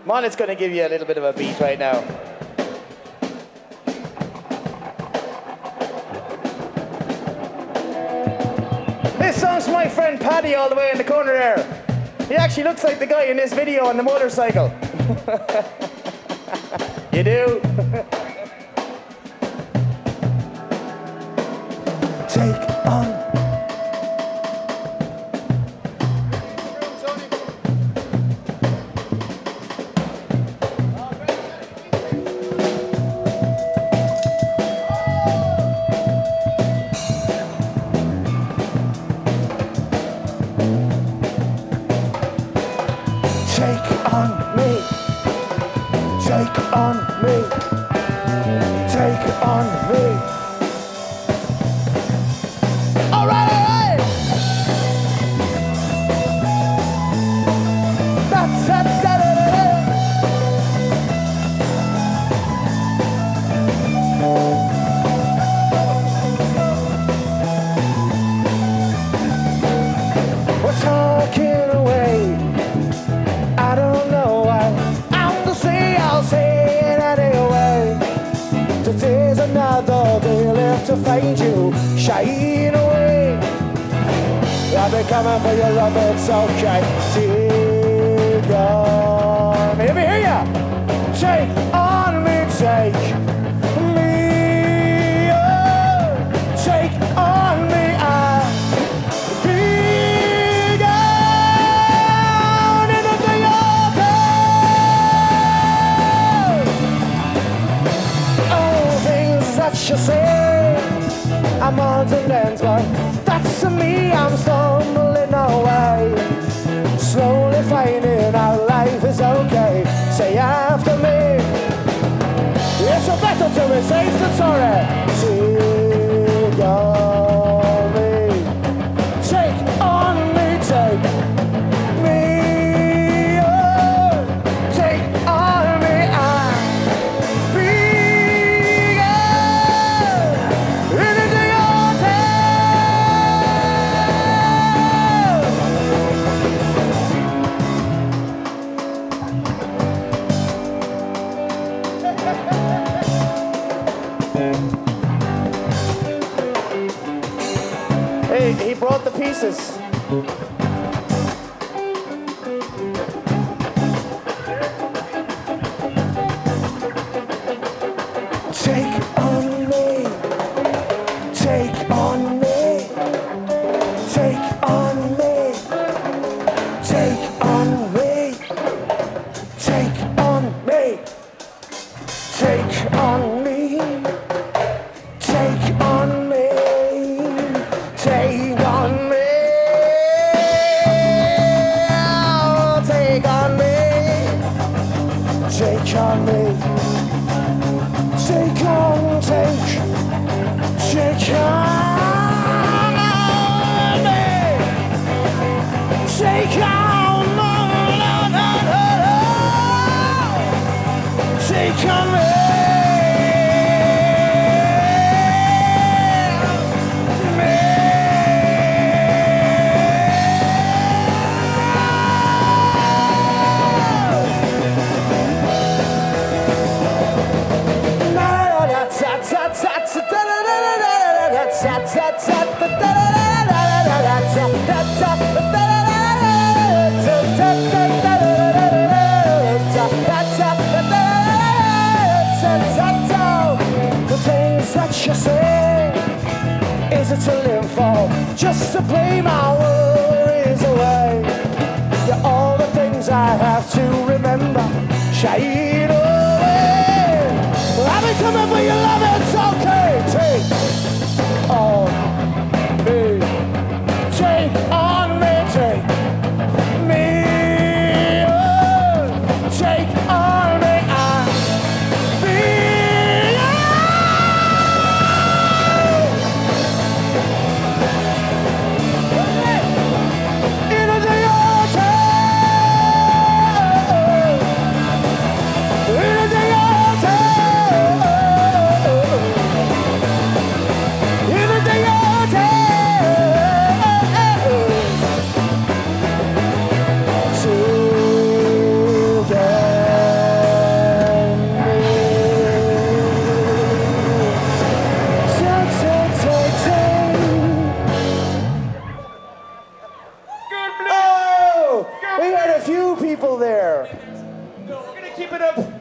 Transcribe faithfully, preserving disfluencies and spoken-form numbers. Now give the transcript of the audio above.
Monet's going to give you a little bit of a beat right now. This song's my friend Paddy all the way in the corner there. He actually looks like the guy in this video on the motorcycle. You do? Take on. Find you, shine away. I've been coming for your love, it's okay. Take on me. Let me hear ya. Take on me, take me. Oh, take on me. I'll be down in the altar. Oh, things that you say. I'm on the lens, but that's me, I'm stumbling away. Slowly finding out life is okay. Say after me. It's a battle to be safe to Take on me. Take on me, take me. Oh, take on me. I'll be in the He brought the pieces. Take on me. Take on me. Take on me. Take on me. Take on me. Take on me. Take on me. Take on me, oh, take on me, take on me, take on, take, take on me, take on, no, no, no, no, take on me. The things that you say, is it to live for? Just to play my worries away. You're all the things I have to remember. Shine away. I've been coming for your love, it's okay. Take on me. Take on me. Take me. Oh, take on me. I'll be We had a few people there. No, we're gonna keep it up.